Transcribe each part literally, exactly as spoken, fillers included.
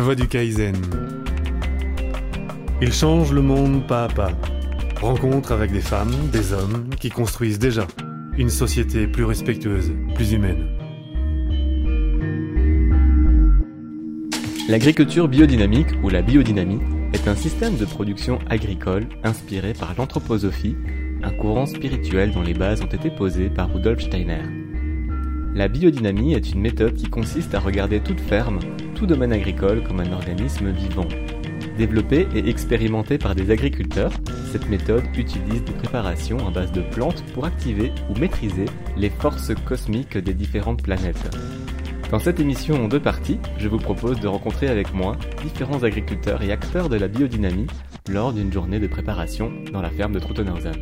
voie du Kaizen. Il change le monde pas à pas. Rencontre avec des femmes, des hommes qui construisent déjà une société plus respectueuse, plus humaine. L'agriculture biodynamique ou la biodynamie est un système de production agricole inspiré par l'anthroposophie, un courant spirituel dont les bases ont été posées par Rudolf Steiner. La biodynamie est une méthode qui consiste à regarder toute ferme, tout domaine agricole comme un organisme vivant. Développée et expérimentée par des agriculteurs, cette méthode utilise des préparations à base de plantes pour activer ou maîtriser les forces cosmiques des différentes planètes. Dans cette émission en deux parties, je vous propose de rencontrer avec moi différents agriculteurs et acteurs de la biodynamie lors d'une journée de préparation dans la ferme de Truttenhausen.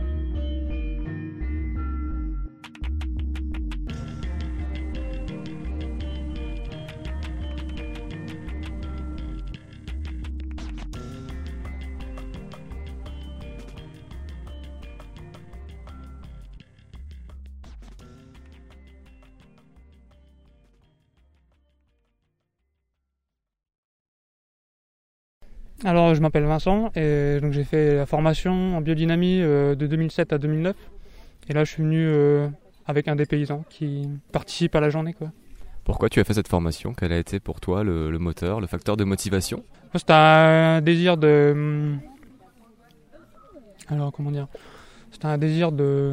Alors, je m'appelle Vincent et donc j'ai fait la formation en biodynamie euh, de deux mille sept à deux mille neuf. Et là, je suis venu euh, avec un des paysans qui participe à la journée, quoi. Pourquoi tu as fait cette formation ? Quel a été pour toi le, le moteur, le facteur de motivation ? C'était un désir de... Alors, comment dire ? C'était un désir de...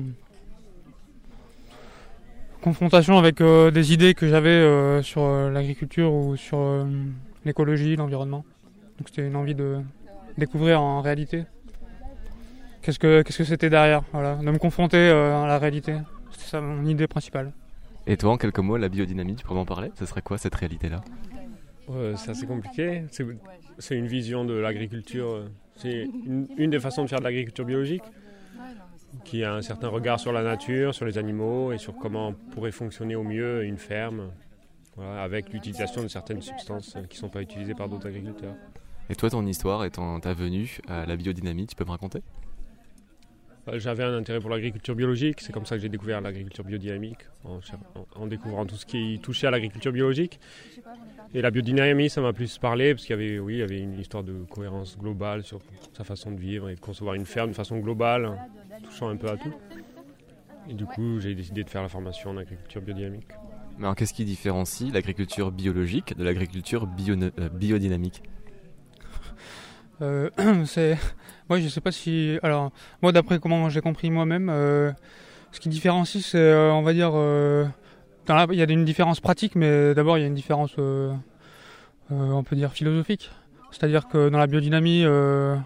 confrontation avec euh, des idées que j'avais euh, sur euh, l'agriculture ou sur euh, l'écologie, l'environnement. Donc c'était une envie de découvrir en réalité qu'est-ce que, qu'est-ce que c'était derrière, voilà, de me confronter euh, à la réalité. C'était ça mon idée principale. Et toi, en quelques mots, la biodynamie, tu pourrais m'en parler ? Ce serait quoi cette réalité-là ? euh, C'est assez compliqué. C'est, c'est une vision de l'agriculture. C'est une, une des façons de faire de l'agriculture biologique qui a un certain regard sur la nature, sur les animaux et sur comment pourrait fonctionner au mieux une ferme, voilà, avec l'utilisation de certaines substances qui ne sont pas utilisées par d'autres agriculteurs. Et toi, ton histoire et ton, ta venue à la biodynamie, tu peux me raconter ? J'avais un intérêt pour l'agriculture biologique, c'est comme ça que j'ai découvert l'agriculture biodynamique, en, en, en découvrant tout ce qui touchait à l'agriculture biologique. Et la biodynamie, ça m'a plus parlé, parce qu'il y avait, oui, il y avait une histoire de cohérence globale sur sa façon de vivre et de concevoir une ferme de façon globale, touchant un peu à tout. Et du coup, j'ai décidé de faire la formation en agriculture biodynamique. Mais alors, qu'est-ce qui différencie l'agriculture biologique de l'agriculture bio, euh, biodynamique ? Euh, c'est... Moi, je sais pas si... Alors, moi, d'après comment j'ai compris moi-même, euh, ce qui différencie, c'est, euh, on va dire... Euh, dans la... Il y a une différence pratique, mais d'abord, il y a une différence, euh, euh, on peut dire, philosophique. C'est-à-dire que dans la biodynamie, euh,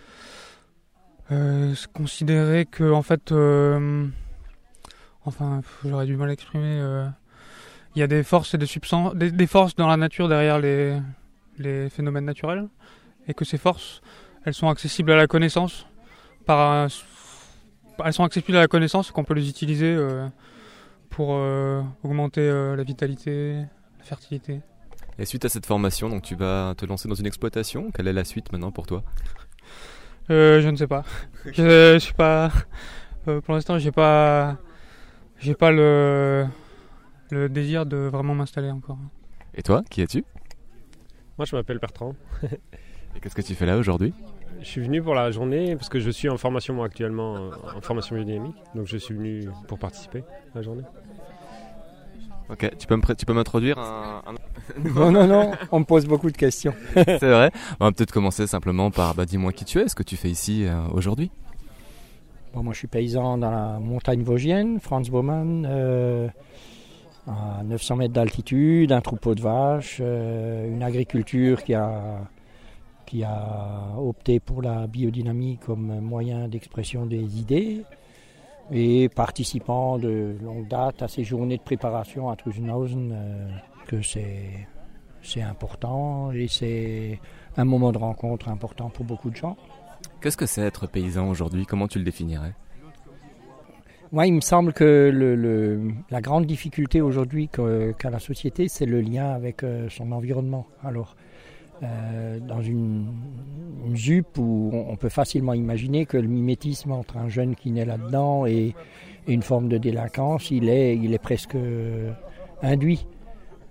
euh, c'est considéré que, en fait... Euh, enfin, j'aurais du mal à exprimer... Euh, il y a des forces et des substances... Des, des forces dans la nature derrière les, les phénomènes naturels. Et que ces forces, elles sont accessibles à la connaissance, par un, elles sont accessibles à la connaissance et qu'on peut les utiliser euh, pour euh, augmenter euh, la vitalité, la fertilité. Et suite à cette formation, donc tu vas te lancer dans une exploitation. Quelle est la suite maintenant pour toi ? euh, Je ne sais pas. je, je suis pas. Euh, pour l'instant, j'ai pas, j'ai pas le, le désir de vraiment m'installer encore. Et toi, qui es-tu ? Moi, je m'appelle Bertrand. Et qu'est-ce que tu fais là aujourd'hui ? Je suis venu pour la journée parce que je suis en formation moi actuellement en formation biodynamique, donc je suis venu pour participer à la journée. Ok, tu peux, me, tu peux m'introduire un, un... Non, non, non, on me pose beaucoup de questions. C'est vrai ? On va peut-être commencer simplement par, bah, dis-moi qui tu es, ce que tu fais ici euh, aujourd'hui. Bon, moi je suis paysan dans la montagne vosgienne, Franz Baumann, euh, à neuf cents mètres d'altitude, un troupeau de vaches, euh, une agriculture qui a... qui a opté pour la biodynamie comme moyen d'expression des idées et participant de longue date à ces journées de préparation à Truttenhausen, euh, que c'est, c'est important et c'est un moment de rencontre important pour beaucoup de gens. Qu'est-ce que c'est être paysan aujourd'hui ? Comment tu le définirais ? Moi, il me semble que le, le, la grande difficulté aujourd'hui que, qu'a la société, c'est le lien avec euh, son environnement. Alors, Euh, dans une, une Z U P où on, on peut facilement imaginer que le mimétisme entre un jeune qui naît là-dedans et, et une forme de délinquance, il est, il est presque induit.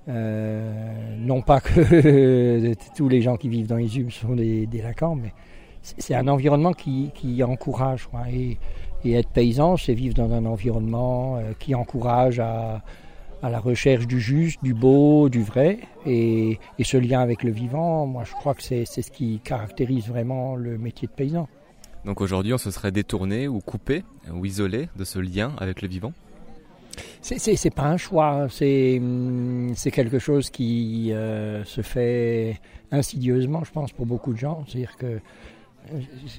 Euh, non pas que tous les gens qui vivent dans les humes sont des délinquants, mais c'est un environnement qui, qui encourage. Quoi. Et, et être paysan, c'est vivre dans un environnement euh, qui encourage à, à la recherche du juste, du beau, du vrai. Et, et ce lien avec le vivant, moi je crois que c'est, c'est ce qui caractérise vraiment le métier de paysan. Donc aujourd'hui, on se serait détourné ou coupé ou isolé de ce lien avec le vivant ? C'est, c'est, c'est pas un choix, c'est, c'est quelque chose qui euh, se fait insidieusement, je pense, pour beaucoup de gens. C'est-à-dire que euh,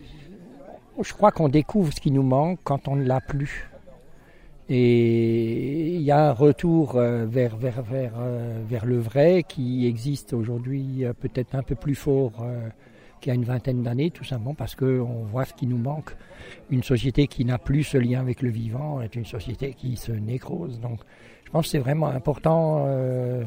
je crois qu'on découvre ce qui nous manque quand on ne l'a plus. Et il y a un retour euh, vers, vers, vers, euh, vers le vrai qui existe aujourd'hui euh, peut-être un peu plus fort euh, qu'il y a une vingtaine d'années, tout simplement parce qu'on voit ce qui nous manque. Une société qui n'a plus ce lien avec le vivant est une société qui se nécrose. Donc je pense que c'est vraiment important euh,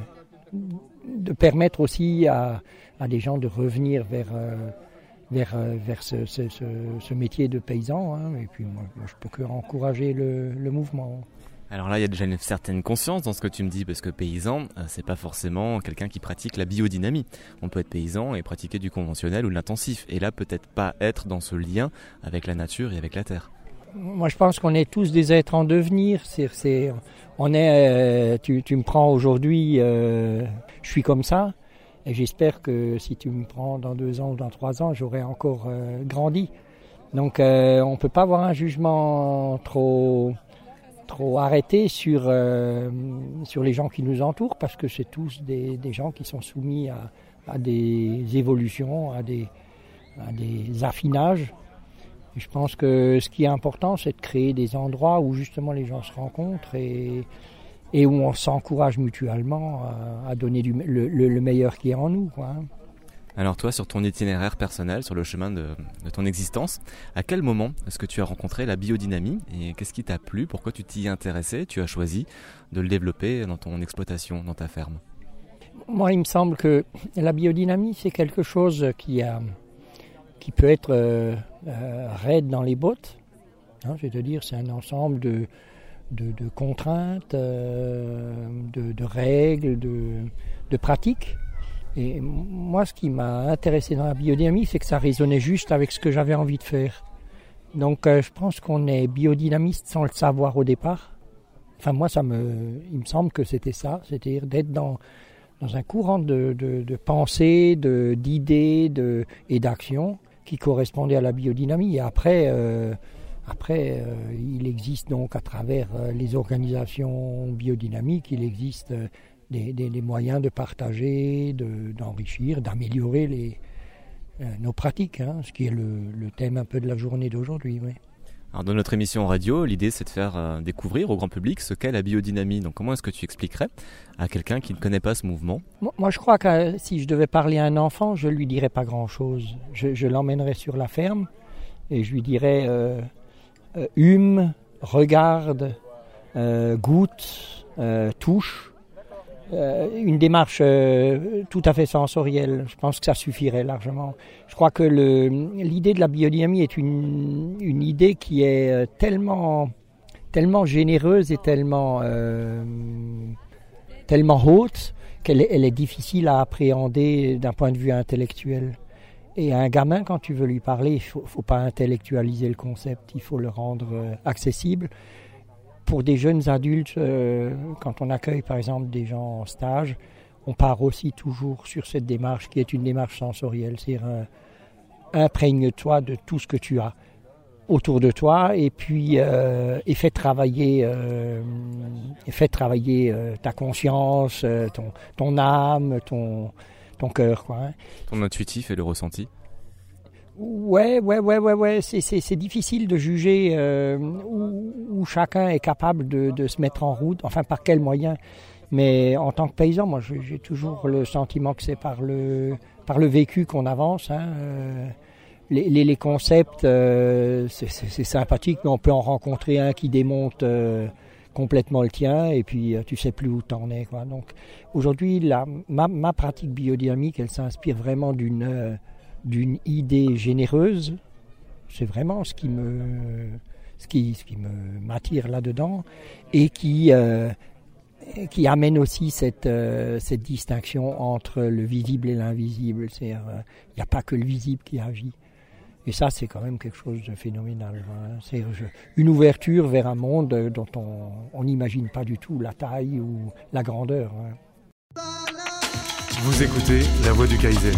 de permettre aussi à, à des gens de revenir vers, euh, vers, euh, vers ce, ce, ce, ce métier de paysan. Hein. Et puis moi, moi je peux que encourager le, le mouvement. Alors là, il y a déjà une certaine conscience dans ce que tu me dis, parce que paysan, c'est pas forcément quelqu'un qui pratique la biodynamie. On peut être paysan et pratiquer du conventionnel ou de l'intensif, et là peut-être pas être dans ce lien avec la nature et avec la terre. Moi, je pense qu'on est tous des êtres en devenir. C'est, c'est, on est, euh, tu, tu me prends aujourd'hui, euh, je suis comme ça, et j'espère que si tu me prends dans deux ans ou dans trois ans, j'aurai encore euh, grandi. Donc, euh, on peut pas avoir un jugement trop trop arrêté sur, euh, sur les gens qui nous entourent, parce que c'est tous des, des gens qui sont soumis à, à des évolutions, à des, à des affinages. Et je pense que ce qui est important, c'est de créer des endroits où justement les gens se rencontrent et, et où on s'encourage mutuellement à, à donner du, le, le, le meilleur qui est en nous, quoi. Alors toi, sur ton itinéraire personnel, sur le chemin de, de ton existence, à quel moment est-ce que tu as rencontré la biodynamie et qu'est-ce qui t'a plu? Pourquoi tu t'y intéressais? Tu as choisi de le développer dans ton exploitation, dans ta ferme? Moi, il me semble que la biodynamie, c'est quelque chose qui, a, qui peut être euh, euh, raide dans les bottes. Hein, je vais te dire, c'est un ensemble de, de, de contraintes, euh, de, de règles, de, de pratiques. Et moi, ce qui m'a intéressé dans la biodynamie, c'est que ça résonnait juste avec ce que j'avais envie de faire. Donc, euh, je pense qu'on est biodynamiste sans le savoir au départ. Enfin, moi, ça me, il me semble que c'était ça, c'est-à-dire d'être dans, dans un courant de, de, de pensée, de, d'idées de, et d'actions qui correspondait à la biodynamie. Et après, euh, après euh, il existe donc à travers euh, les organisations biodynamiques, il existe euh, Des, des, des moyens de partager, de, d'enrichir, d'améliorer les, euh, nos pratiques, hein, ce qui est le, le thème un peu de la journée d'aujourd'hui. Oui. Alors dans notre émission radio, l'idée c'est de faire euh, découvrir au grand public ce qu'est la biodynamie. Donc comment est-ce que tu expliquerais à quelqu'un qui ne connaît pas ce mouvement? Moi, moi je crois que euh, si je devais parler à un enfant, je ne lui dirais pas grand-chose. Je, je l'emmènerais sur la ferme et je lui dirais euh, euh, hume, regarde, euh, goûte, euh, touche. Euh, une démarche euh, tout à fait sensorielle. Je pense que ça suffirait largement. Je crois que le, l'idée de la biodynamie est une, une idée qui est tellement, tellement généreuse et tellement, euh, tellement haute qu'elle est, elle est difficile à appréhender d'un point de vue intellectuel. Et un gamin, quand tu veux lui parler, il ne faut, faut pas intellectualiser le concept, il faut le rendre euh, accessible. Pour des jeunes adultes, euh, quand on accueille par exemple des gens en stage, on part aussi toujours sur cette démarche qui est une démarche sensorielle. C'est-à-dire euh, imprègne-toi de tout ce que tu as autour de toi et puis euh, et fais travailler, euh, et fais travailler euh, ta conscience, euh, ton, ton âme, ton, ton cœur, quoi, hein. Ton intuitif et le ressenti. Ouais, ouais, ouais, ouais, ouais. C'est, c'est, c'est difficile de juger euh, où, où chacun est capable de, de se mettre en route, enfin par quels moyens. Mais en tant que paysan, moi, j'ai, j'ai toujours le sentiment que c'est par le, par le vécu qu'on avance. Hein. Euh, les, les, les concepts, euh, c'est, c'est, c'est sympathique, mais on peut en rencontrer un qui démonte euh, complètement le tien, et puis euh, tu sais plus où t'en es, quoi. Donc aujourd'hui, la, ma, ma pratique biodynamique, elle s'inspire vraiment d'une euh, d'une idée généreuse. C'est vraiment ce qui me ce qui ce qui me m'attire là-dedans et qui euh, qui amène aussi cette, euh, cette distinction entre le visible et l'invisible. C'est-à-dire, il euh, n'y a pas que le visible qui agit. Et ça, c'est quand même quelque chose de phénoménal. Hein. C'est une ouverture vers un monde dont on n'imagine pas du tout la taille ou la grandeur. Hein. Vous écoutez La Voix du Kaizen.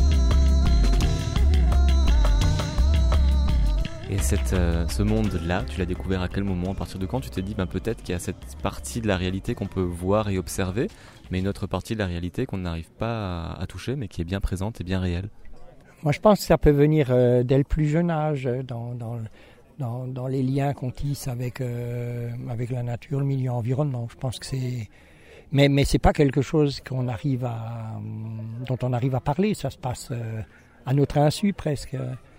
Et cette, euh, ce monde-là, tu l'as découvert à quel moment? À partir de quand tu t'es dit ben, peut-être qu'il y a cette partie de la réalité qu'on peut voir et observer, mais une autre partie de la réalité qu'on n'arrive pas à, à toucher, mais qui est bien présente et bien réelle? Moi, je pense que ça peut venir euh, dès le plus jeune âge, dans, dans, dans, dans les liens qu'on tisse avec, euh, avec la nature, le milieu environnement. Je pense que c'est... Mais, mais ce n'est pas quelque chose qu'on arrive à, dont on arrive à parler. Ça se passe euh, à notre insu presque.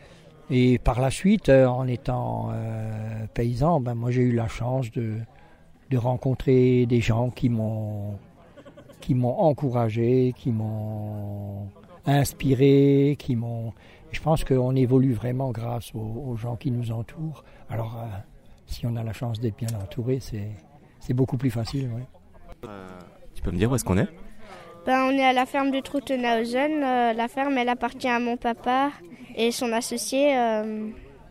Et par la suite, euh, en étant euh, paysan, ben, moi j'ai eu la chance de, de rencontrer des gens qui m'ont, qui m'ont encouragé, qui m'ont inspiré, qui m'ont... Je pense qu'on évolue vraiment grâce aux, aux gens qui nous entourent. Alors, euh, si on a la chance d'être bien entouré, c'est, c'est beaucoup plus facile. Ouais. Euh, tu peux me dire où est-ce qu'on est? Ben, on est à la ferme de Truthenhausen. Euh, la ferme, elle appartient à mon papa et son associé, euh,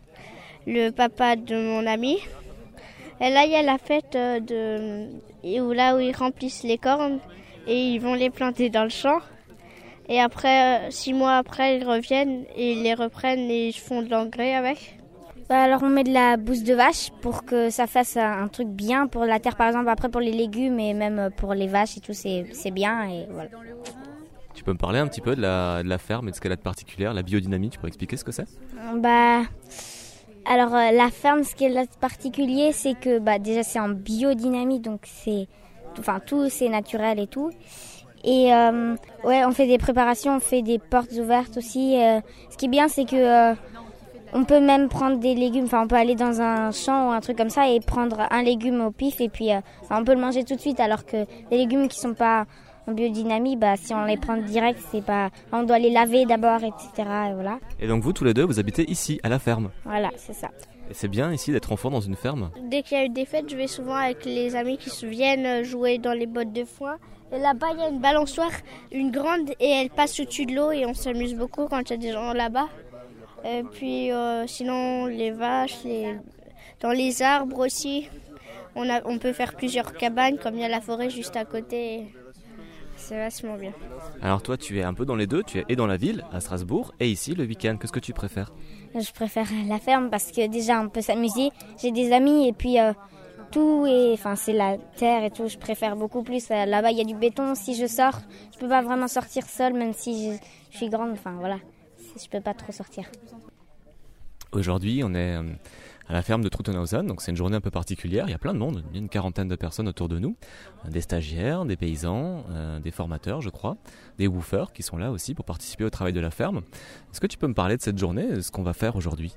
le papa de mon ami. Et là, il y a la fête euh, de, où, là où ils remplissent les cornes et ils vont les planter dans le champ. Et après, euh, six mois après, ils reviennent et ils les reprennent et ils font de l'engrais avec. Bah alors on met de la bouse de vache pour que ça fasse un truc bien pour la terre, par exemple. Après pour les légumes et même pour les vaches et tout, c'est, c'est bien. Et voilà. Tu peux me parler un petit peu de la, de la ferme et de ce qu'elle a de particulier, la biodynamie? Tu pourrais expliquer ce que c'est? Bah, alors euh, la ferme, ce qu'elle a de particulier, c'est que bah, déjà c'est en biodynamie, donc c'est, enfin tout c'est naturel et tout. Et euh, ouais, on fait des préparations, on fait des portes ouvertes aussi. Euh, ce qui est bien, c'est que euh, on peut même prendre des légumes, enfin on peut aller dans un champ ou un truc comme ça et prendre un légume au pif et puis euh, on peut le manger tout de suite, alors que les légumes qui sont pas en biodynamie, bah si on les prend direct, c'est pas, on doit les laver d'abord, et cetera. Et voilà. Et donc vous tous les deux, vous habitez ici, à la ferme? Voilà, c'est ça. Et c'est bien ici d'être enfant dans une ferme? Dès qu'il y a eu des fêtes, je vais souvent avec les amis qui se viennent jouer dans les bottes de foin. Et là-bas, il y a une balançoire, une grande, et elle passe au-dessus de l'eau et on s'amuse beaucoup quand il y a des gens là-bas. Et puis euh, sinon, les vaches, les... dans les arbres aussi, on, a... on peut faire plusieurs cabanes, comme il y a la forêt juste à côté. C'est vachement bien. Alors toi, tu es un peu dans les deux, tu es et dans la ville, à Strasbourg, et ici, le week-end. Qu'est-ce que tu préfères? Je préfère la ferme parce que déjà, on peut s'amuser. J'ai des amis et puis... Euh... tout et enfin c'est la terre et tout, je préfère beaucoup plus. Là-bas il y a du béton, si je sors je peux pas vraiment sortir seule, même si je, je suis grande, enfin voilà, je peux pas trop sortir. Aujourd'hui on est à la ferme de Truthenhausen, donc c'est une journée un peu particulière, il y a plein de monde, il y a une quarantaine de personnes autour de nous, des stagiaires, des paysans, euh, des formateurs je crois, des woofers qui sont là aussi pour participer au travail de la ferme. Est-ce que tu peux me parler de cette journée, de ce qu'on va faire aujourd'hui?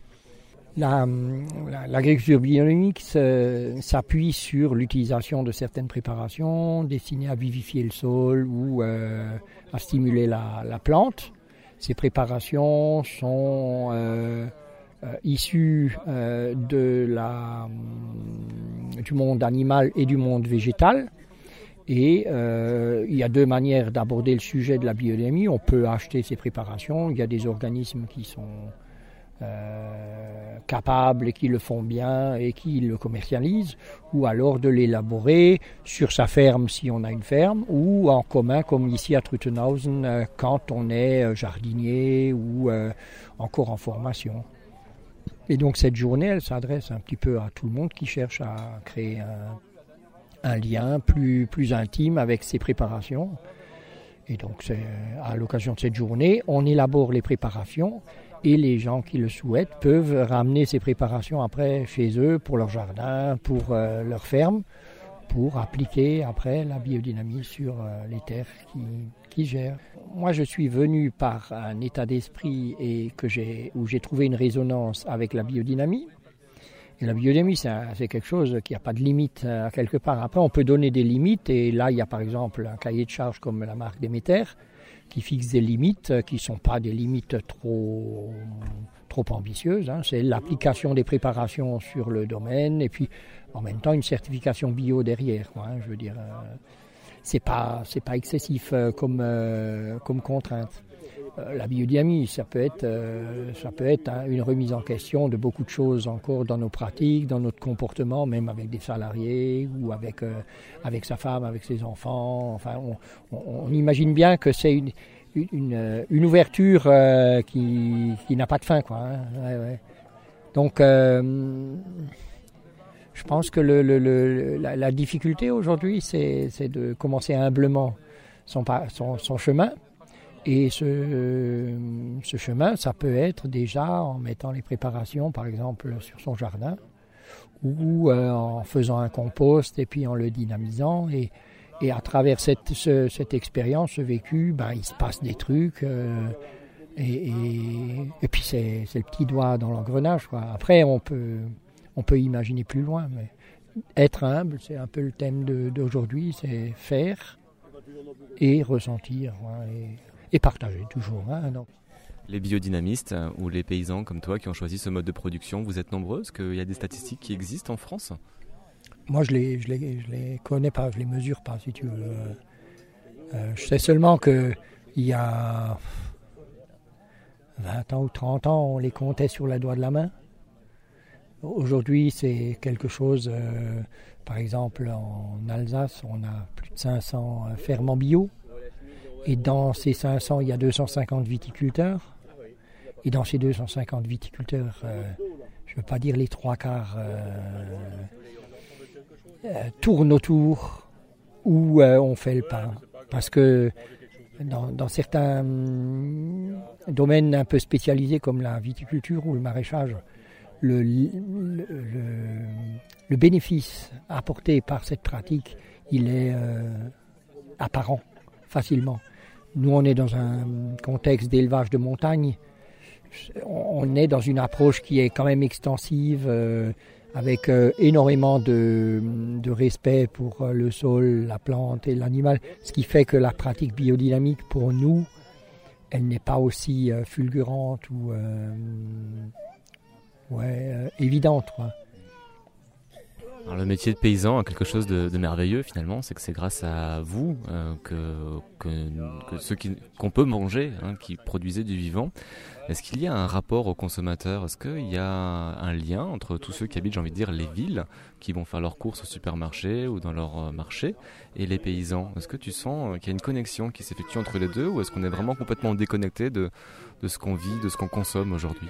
La, la, l'agriculture biodynamique s'appuie sur l'utilisation de certaines préparations destinées à vivifier le sol ou euh, à stimuler la, la plante. Ces préparations sont euh, euh, issues euh, de la, du monde animal et du monde végétal. Et euh, il y a deux manières d'aborder le sujet de la biodynamie. On peut acheter ces préparations. Il y a des organismes qui sont Euh, capables et qui le font bien et qui le commercialisent, ou alors de l'élaborer sur sa ferme si on a une ferme, ou en commun comme ici à Truthenhausen euh, quand on est euh, jardinier ou euh, encore en formation. Et donc cette journée, elle s'adresse un petit peu à tout le monde qui cherche à créer un, un lien plus, plus intime avec ses préparations. Et donc c'est, à l'occasion de cette journée, on élabore les préparations. Et les gens qui le souhaitent peuvent ramener ces préparations après chez eux pour leur jardin, pour euh, leur ferme, pour appliquer après la biodynamie sur euh, les terres qu'ils qui gèrent. Moi, je suis venu par un état d'esprit et que j'ai, où j'ai trouvé une résonance avec la biodynamie. Et la biodynamie, c'est, un, c'est quelque chose qui n'a pas de limite à quelque part. Après, on peut donner des limites. Et là, il y a par exemple un cahier de charges comme la marque Déméter, qui fixe des limites qui ne sont pas des limites trop, trop ambitieuses. Hein. C'est l'application des préparations sur le domaine et puis en même temps une certification bio derrière, quoi, hein, je veux dire, euh, c'est pas c'est pas excessif euh, comme euh, comme contrainte. Euh, la biodynamie, ça peut être euh, ça peut être hein, une remise en question de beaucoup de choses encore dans nos pratiques, dans notre comportement, même avec des salariés ou avec euh, avec sa femme, avec ses enfants. Enfin, on, on, on imagine bien que c'est une une, une ouverture euh, qui qui n'a pas de fin, quoi. Hein, ouais, ouais. Donc euh, je pense que le, le, le, la, la difficulté aujourd'hui, c'est, c'est de commencer humblement son, son, son chemin. Et ce, ce chemin, ça peut être déjà en mettant les préparations, par exemple, sur son jardin, ou euh, en faisant un compost et puis en le dynamisant. Et, et à travers cette, ce, cette expérience, ce vécu, ben, il se passe des trucs. Euh, et, et, et puis c'est, c'est le petit doigt dans l'engrenage, quoi. Après, on peut... On peut imaginer plus loin, mais être humble, c'est un peu le thème de, d'aujourd'hui, c'est faire et ressentir ouais, et, et partager toujours. Hein, donc. Les biodynamistes ou les paysans comme toi qui ont choisi ce mode de production, vous êtes nombreux? Est-ce qu'il y a des statistiques qui existent en France? Moi, je les, je les, je les connais pas, je les mesure pas, si tu veux. Euh, je sais seulement qu'il y a vingt ans ou trente ans, on les comptait sur la doigt de la main. Aujourd'hui, c'est quelque chose, euh, par exemple, en Alsace, on a plus de cinq cents fermes en bio. Et dans ces cinq cents, il y a deux cent cinquante viticulteurs. Et dans ces deux cent cinquante viticulteurs, euh, je ne veux pas dire les trois quarts, euh, euh, tournent autour où euh, on fait le pain. Parce que dans, dans certains hum, domaines un peu spécialisés comme la viticulture ou le maraîchage, Le, le, le, le bénéfice apporté par cette pratique, il est euh, apparent facilement. Nous, on est dans un contexte d'élevage de montagne. On est dans une approche qui est quand même extensive, euh, avec euh, énormément de, de respect pour le sol, la plante et l'animal. Ce qui fait que la pratique biodynamique, pour nous, elle n'est pas aussi euh, fulgurante ou... Euh, Ouais, euh, évidente. Quoi. Alors, le métier de paysan a quelque chose de, de merveilleux finalement, c'est que c'est grâce à vous euh, que, que, que ceux qui, qu'on peut manger, hein, qui produisaient du vivant. Est-ce qu'il y a un rapport aux consommateurs? Est-ce qu'il y a un lien entre tous ceux qui habitent, j'ai envie de dire, les villes, qui vont faire leurs courses au supermarché ou dans leur marché, et les paysans? Est-ce que tu sens qu'il y a une connexion qui s'effectue entre les deux, ou est-ce qu'on est vraiment complètement déconnecté de, de ce qu'on vit, de ce qu'on consomme aujourd'hui?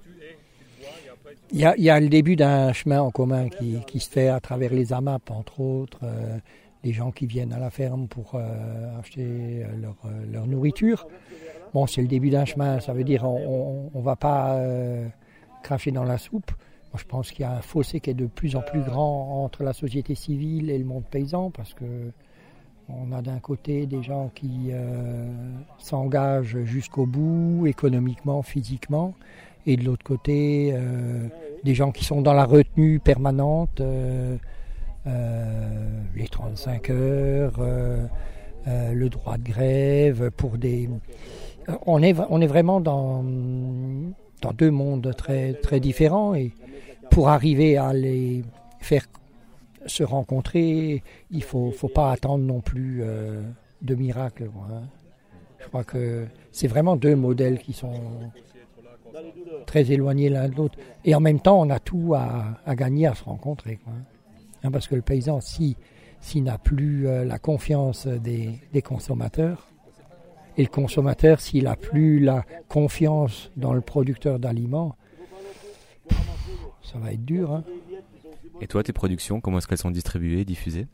Il y, a, il y a le début d'un chemin en commun qui, qui se fait à travers les A M A P, entre autres, euh, les gens qui viennent à la ferme pour euh, acheter leur, leur nourriture. Bon, c'est le début d'un chemin, ça veut dire on ne va pas euh, cracher dans la soupe. Moi, je pense qu'il y a un fossé qui est de plus en plus grand entre la société civile et le monde paysan, parce que on a d'un côté des gens qui euh, s'engagent jusqu'au bout, économiquement, physiquement, et de l'autre côté, euh, des gens qui sont dans la retenue permanente, euh, euh, les trente-cinq heures, euh, euh, le droit de grève, pour des... On est, on est vraiment dans, dans deux mondes très, très différents, et pour arriver à les faire se rencontrer, il ne faut, faut pas attendre non plus euh, de miracles. Hein. Je crois que c'est vraiment deux modèles qui sont très éloignés l'un de l'autre. Et en même temps, on a tout à, à gagner à se rencontrer. Quoi. Hein, parce que le paysan, si, s'il n'a plus euh, la confiance des, des consommateurs, et le consommateur, s'il n'a plus la confiance dans le producteur d'aliments, pff, ça va être dur. Hein. Et toi, tes productions, comment est-ce qu'elles sont distribuées, diffusées?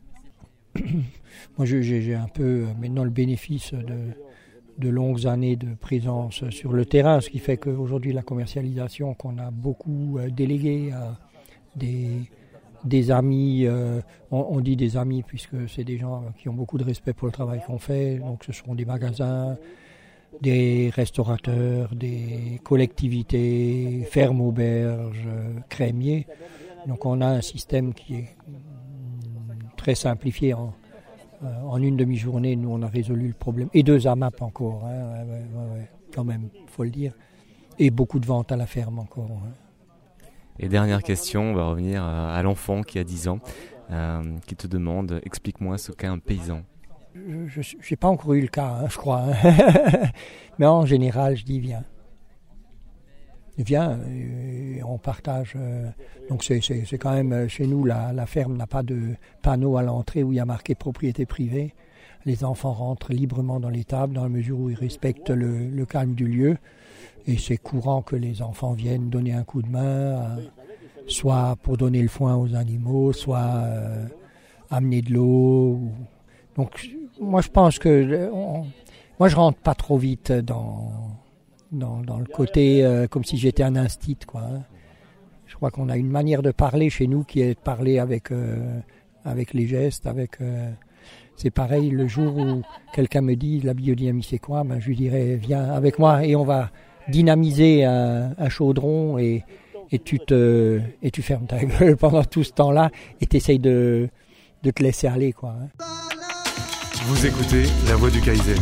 Moi, j'ai, j'ai un peu maintenant le bénéfice de, de longues années de présence sur le terrain, ce qui fait qu'aujourd'hui, la commercialisation qu'on a beaucoup euh, déléguée à des, des amis, euh, on, on dit des amis puisque c'est des gens qui ont beaucoup de respect pour le travail qu'on fait, donc ce seront des magasins, des restaurateurs, des collectivités, fermes, auberges, crémiers. Donc on a un système qui est très simplifié. En, en une demi-journée, nous on a résolu le problème. Et deux A M A P encore, hein, ouais, ouais, ouais, quand même, il faut le dire. Et beaucoup de ventes à la ferme encore. Hein. Et dernière question, on va revenir à l'enfant qui a dix ans, euh, qui te demande « Explique-moi ce qu'est un paysan ». Je n'ai pas encore eu le cas, hein, je crois. Hein. Mais en général, je dis viens. Viens, et on partage. Euh, donc c'est, c'est, c'est quand même, chez nous, la, la ferme n'a pas de panneau à l'entrée où il y a marqué propriété privée. Les enfants rentrent librement dans l'étable dans la mesure où ils respectent le, le calme du lieu. Et c'est courant que les enfants viennent donner un coup de main, euh, soit pour donner le foin aux animaux, soit euh, amener de l'eau. Ou... Donc moi je pense que on, moi je rentre pas trop vite dans dans, dans le côté euh, comme si j'étais un instit quoi. Hein. Je crois qu'on a une manière de parler chez nous qui est de parler avec euh, avec les gestes, avec euh, c'est pareil le jour où quelqu'un me dit la biodynamie c'est quoi, ben je lui dirais viens avec moi et on va dynamiser un, un chaudron et et tu te et tu fermes ta gueule pendant tout ce temps-là et t'essayes de de te laisser aller quoi. Hein. Vous écoutez La Voix du Kaizen.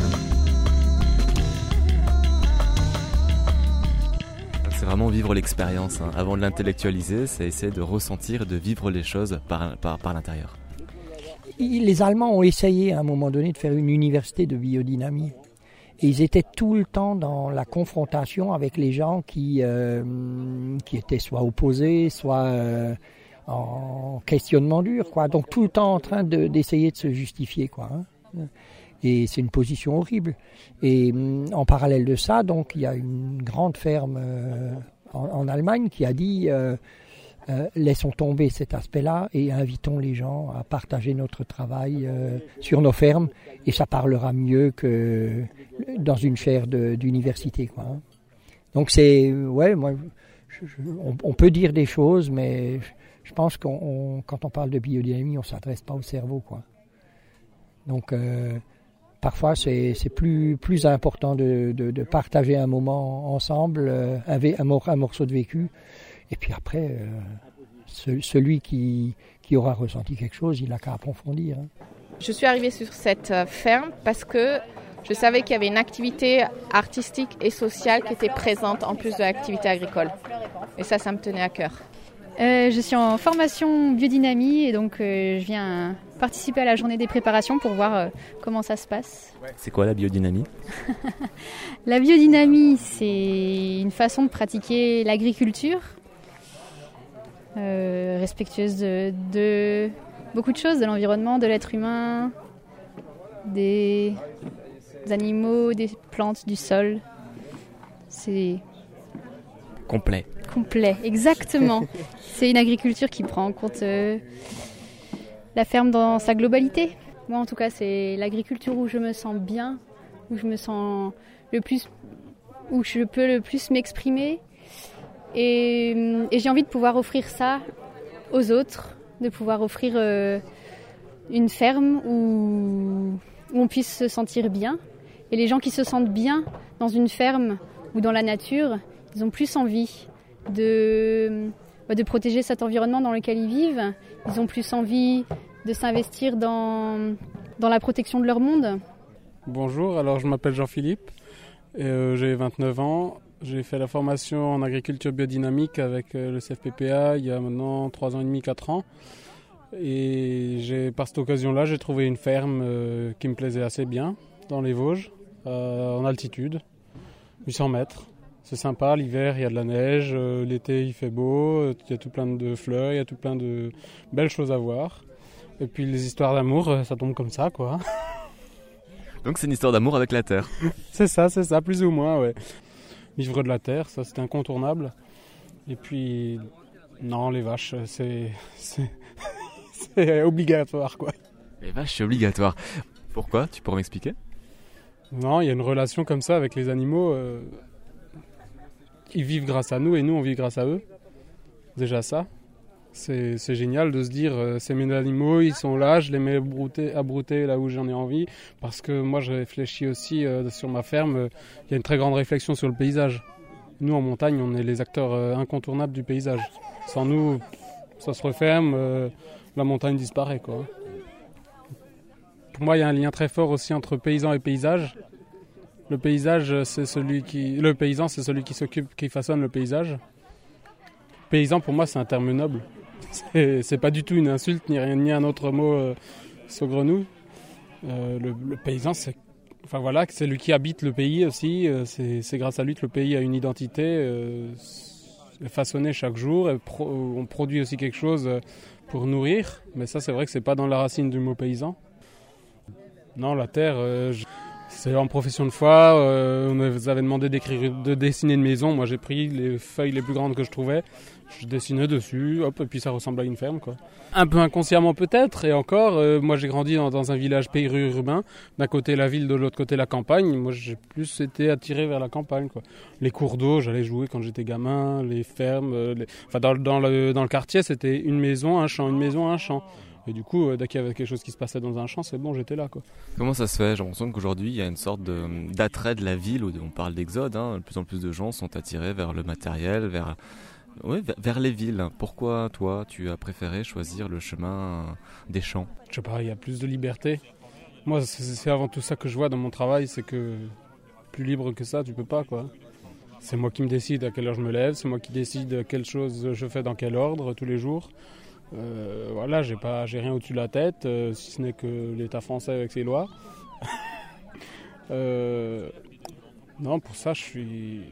C'est vraiment vivre l'expérience. Hein. Avant de l'intellectualiser, c'est essayer de ressentir et de vivre les choses par, par, par l'intérieur. Les Allemands ont essayé à un moment donné de faire une université de biodynamie. Et ils étaient tout le temps dans la confrontation avec les gens qui, euh, qui étaient soit opposés, soit... Euh, en questionnement dur, quoi. Donc tout le temps en train de, d'essayer de se justifier, quoi. Hein. Et c'est une position horrible. Et en parallèle de ça, donc il y a une grande ferme euh, en, en Allemagne qui a dit euh, euh, laissons tomber cet aspect-là et invitons les gens à partager notre travail euh, sur nos fermes et ça parlera mieux que dans une chaire de, d'université, quoi. Hein. Donc c'est ouais, moi, je, je, on, on peut dire des choses, mais je pense que quand on parle de biodynamie, on ne s'adresse pas au cerveau, quoi. Donc, euh, parfois, c'est, c'est plus, plus important de, de, de partager un moment ensemble, euh, un, un, un morceau de vécu. Et puis après, euh, ce, celui qui, qui aura ressenti quelque chose, il n'a qu'à approfondir. Hein. Je suis arrivée sur cette ferme parce que je savais qu'il y avait une activité artistique et sociale qui était présente en plus de l'activité agricole. Et ça, ça me tenait à cœur. Euh, je suis en formation biodynamie et donc euh, je viens participer à la journée des préparations pour voir euh, comment ça se passe. C'est quoi la biodynamie ? La biodynamie, c'est une façon de pratiquer l'agriculture euh, respectueuse de, de beaucoup de choses, de l'environnement, de l'être humain, des animaux, des plantes, du sol. C'est complet. Complet, exactement. C'est une agriculture qui prend en compte euh, la ferme dans sa globalité. Moi, en tout cas, c'est l'agriculture où je me sens bien, où je me sens le plus, où je peux le plus m'exprimer. Et, et j'ai envie de pouvoir offrir ça aux autres, de pouvoir offrir euh, une ferme où, où on puisse se sentir bien. Et les gens qui se sentent bien dans une ferme ou dans la nature, ils ont plus envie de, de protéger cet environnement dans lequel ils vivent. Ils ont plus envie de s'investir dans, dans la protection de leur monde. Bonjour, alors je m'appelle Jean-Philippe, et, euh, j'ai vingt-neuf ans. J'ai fait la formation en agriculture biodynamique avec euh, le C F P P A il y a maintenant trois ans et demi, quatre ans. Et j'ai, par cette occasion-là, j'ai trouvé une ferme euh, qui me plaisait assez bien, dans les Vosges, euh, en altitude, huit cents mètres. C'est sympa, l'hiver il y a de la neige, euh, l'été il fait beau, il y a tout plein de fleurs, il y a tout plein de belles choses à voir. Et puis les histoires d'amour, ça tombe comme ça, quoi. Donc c'est une histoire d'amour avec la terre. C'est ça, c'est ça, plus ou moins, ouais. Vivre de la terre, ça c'est incontournable. Et puis, non, les vaches, c'est, c'est, c'est obligatoire, quoi. Les vaches, c'est obligatoire. Pourquoi ? Tu pourrais m'expliquer ? Non, il y a une relation comme ça avec les animaux. Euh, ils vivent grâce à nous et nous on vit grâce à eux. Déjà ça. C'est, c'est génial de se dire, euh, c'est mes animaux, ils sont là, je les mets à brouter, à brouter là où j'en ai envie. Parce que moi je réfléchis aussi euh, sur ma ferme, il euh, y a une très grande réflexion sur le paysage. Nous en montagne, on est les acteurs euh, incontournables du paysage. Sans nous, ça se referme, euh, la montagne disparaît, quoi. Pour moi, il y a un lien très fort aussi entre paysan et paysage. Le paysage, c'est celui qui, le paysan, c'est celui qui s'occupe, qui façonne le paysage. paysan, pour moi, c'est un terme noble. C'est, c'est pas du tout une insulte, ni rien, ni un autre mot euh, saugrenu. Euh, le, le paysan, c'est, enfin voilà, c'est lui qui habite le pays aussi. Euh, c'est, c'est grâce à lui que le pays a une identité euh, façonnée chaque jour. Et pro, on produit aussi quelque chose pour nourrir. Mais ça, c'est vrai que c'est pas dans la racine du mot paysan. Non, la terre, euh, je... c'est en profession de foi. Euh, on nous avait demandé d'écrire, de dessiner une maison. Moi, j'ai pris les feuilles les plus grandes que je trouvais. Je dessinais dessus, hop, et puis ça ressemble à une ferme, quoi. Un peu inconsciemment peut-être, et encore, euh, moi j'ai grandi dans, dans un village périurbain, d'un côté la ville, de l'autre côté la campagne. Moi j'ai plus été attiré vers la campagne, quoi. Les cours d'eau, j'allais jouer quand j'étais gamin, les fermes, euh, les... enfin dans, dans, le, dans le quartier c'était une maison, un champ, une maison, un champ. Et du coup, euh, dès qu'il y avait quelque chose qui se passait dans un champ, c'est bon, j'étais là, quoi. Comment ça se fait ? J'ai l'impression qu'aujourd'hui, il y a une sorte de, d'attrait de la ville, où on parle d'exode, hein. De plus en plus de gens sont attirés vers le matériel, vers... Oui, vers les villes. Pourquoi, toi, tu as préféré choisir le chemin des champs ? Je sais pas, il y a plus de liberté. Moi, c'est, c'est avant tout ça que je vois dans mon travail, c'est que plus libre que ça, tu peux pas, quoi. C'est moi qui me décide à quelle heure je me lève, c'est moi qui décide quelle chose je fais dans quel ordre tous les jours. Euh, voilà, j'ai pas, j'ai rien au-dessus de la tête, euh, si ce n'est que l'État français avec ses lois. euh, non, pour ça, je suis,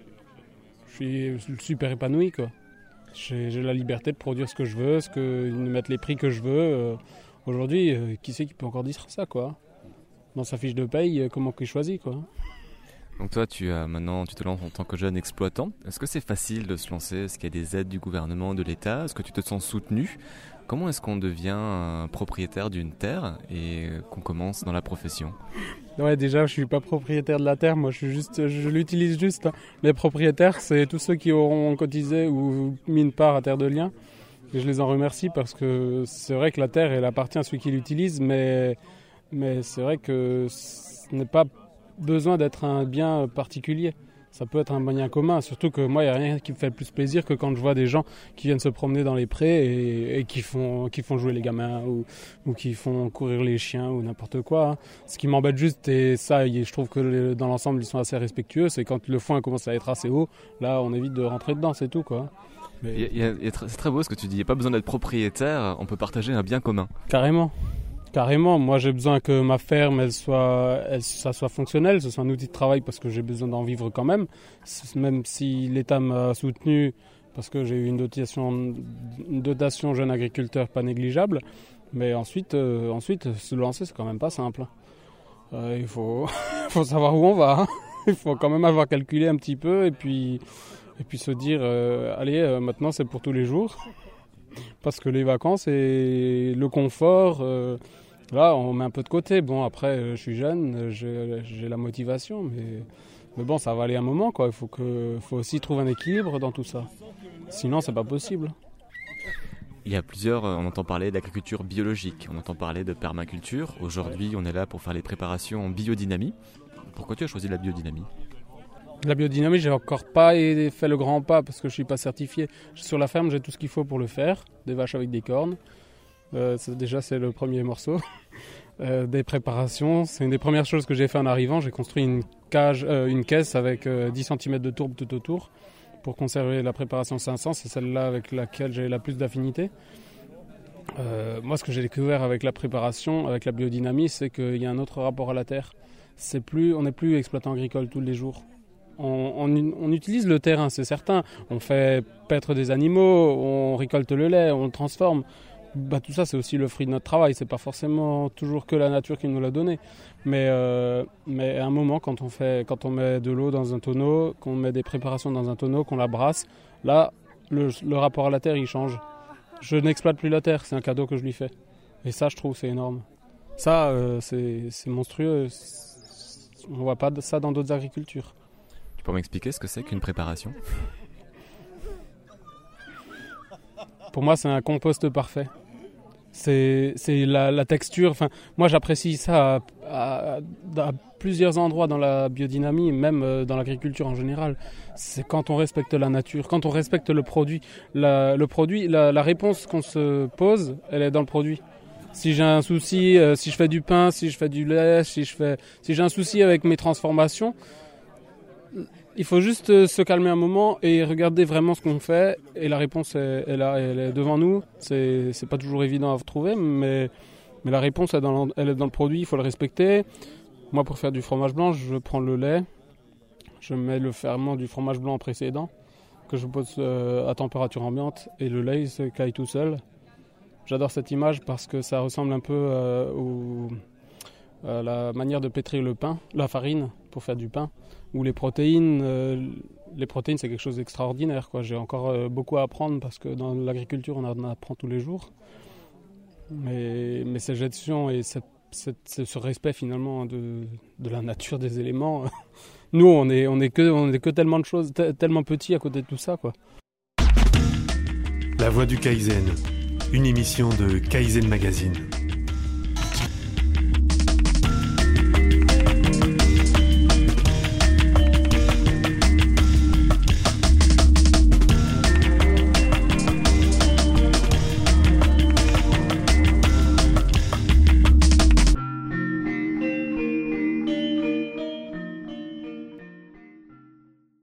je suis super épanoui, quoi. J'ai, j'ai la liberté de produire ce que je veux, ce que, de mettre les prix que je veux. Euh, aujourd'hui, euh, qui c'est qui peut encore dire ça, quoi ? Dans sa fiche de paye, euh, comment qu'il choisit, quoi ? Donc toi, tu as maintenant, tu te lances en tant que jeune exploitant. Est-ce que c'est facile de se lancer ? Est-ce qu'il y a des aides du gouvernement, de l'État ? Est-ce que tu te sens soutenu ? Comment est-ce qu'on devient un propriétaire d'une terre et qu'on commence dans la profession ? Ouais, déjà, je suis pas propriétaire de la terre. Moi, je suis juste, je l'utilise juste. Hein. Les propriétaires, c'est tous ceux qui auront cotisé ou mis une part à Terre de Liens. Et je les en remercie parce que c'est vrai que la terre, elle appartient à celui qui l'utilise, mais mais c'est vrai que ce n'est pas besoin d'être un bien particulier. Ça peut être un bien commun, surtout que moi, il n'y a rien qui me fait plus plaisir que quand je vois des gens qui viennent se promener dans les prés et, et qui, font, qui font jouer les gamins ou, ou qui font courir les chiens ou n'importe quoi. Hein. Ce qui m'embête juste, et ça, je trouve que les, dans l'ensemble, ils sont assez respectueux, c'est quand le foin commence à être assez haut, là, on évite de rentrer dedans, c'est tout, quoi. Mais... Il y a, il y a, il y a, c'est très beau ce que tu dis, il n'y a pas besoin d'être propriétaire, on peut partager un bien commun. Carrément. Carrément, moi j'ai besoin que ma ferme elle soit, elle, ça soit fonctionnel, ce soit un outil de travail parce que j'ai besoin d'en vivre quand même, même si l'État m'a soutenu parce que j'ai eu une dotation, une dotation jeune agriculteur pas négligeable, mais ensuite, euh, ensuite se lancer c'est quand même pas simple. Euh, il faut, faut savoir où on va, hein. Il faut quand même avoir calculé un petit peu et puis, et puis se dire euh, allez euh, maintenant c'est pour tous les jours. Parce que les vacances et le confort, euh, là, on met un peu de côté. Bon, après, euh, je suis jeune, j'ai, j'ai la motivation, mais, mais bon, ça va aller un moment, quoi. Il faut, que, faut aussi trouver un équilibre dans tout ça. Sinon, c'est pas possible. Il y a plusieurs, on entend parler d'agriculture biologique, on entend parler de permaculture. Aujourd'hui, on est là pour faire les préparations en biodynamie. Pourquoi tu as choisi la biodynamie ? La biodynamie, j'ai encore pas fait le grand pas parce que je suis pas certifié. Sur la ferme, j'ai tout ce qu'il faut pour le faire. Des vaches avec des cornes. Euh, c'est, déjà, c'est le premier morceau. Euh, des préparations, c'est une des premières choses que j'ai fait en arrivant. J'ai construit une cage, euh, une caisse avec euh, dix centimètres de tourbe tout autour pour conserver la préparation cinq cents. C'est celle-là avec laquelle j'ai la plus d'affinité. Euh, moi, ce que j'ai découvert avec la préparation, avec la biodynamie, c'est qu'il y a un autre rapport à la terre. C'est plus, on n'est plus exploitant agricole tous les jours. On, on, on utilise le terrain, c'est certain. On fait paître des animaux, on récolte le lait, on le transforme. Bah, tout ça, c'est aussi le fruit de notre travail. C'est pas forcément toujours que la nature qui nous l'a donné. Mais, euh, mais à un moment, quand on, fait, quand on met de l'eau dans un tonneau, qu'on met des préparations dans un tonneau, qu'on la brasse, là, le, le rapport à la terre, il change. Je n'exploite plus la terre, c'est un cadeau que je lui fais. Et ça, je trouve, c'est énorme. Ça, euh, c'est, c'est monstrueux. On voit pas ça dans d'autres agricultures. Tu peux m'expliquer ce que c'est qu'une préparation ? Pour moi, c'est un compost parfait. C'est, c'est la, la texture. Enfin, moi, j'apprécie ça à, à, à plusieurs endroits dans la biodynamie, même dans l'agriculture en général. C'est quand on respecte la nature, quand on respecte le produit. La, le produit, la, la réponse qu'on se pose, elle est dans le produit. Si j'ai un souci, euh, si je fais du pain, si je fais du lait, si je fais, si j'ai un souci avec mes transformations, Il faut juste euh, se calmer un moment et regarder vraiment ce qu'on fait. Et la réponse est, est là, elle est devant nous. C'est, c'est pas toujours évident à trouver, mais, mais la réponse est dans, elle est dans le produit, il faut le respecter. Moi, pour faire du fromage blanc, je prends le lait, je mets le ferment du fromage blanc précédent, que je pose euh, à température ambiante, et le lait il se caille tout seul. J'adore cette image parce que ça ressemble un peu euh, au, à la manière de pétrir le pain, la farine pour faire du pain, ou les protéines. Euh, les protéines, c'est quelque chose d'extraordinaire, quoi. J'ai encore euh, beaucoup à apprendre parce que dans l'agriculture, on en apprend tous les jours. Mais, mais cette gestion et cette, cette, ce respect finalement de, de la nature des éléments, nous, on est, on est que, on est que tellement de choses, t- tellement petits à côté de tout ça, quoi. La voix du Kaizen, une émission de Kaizen Magazine.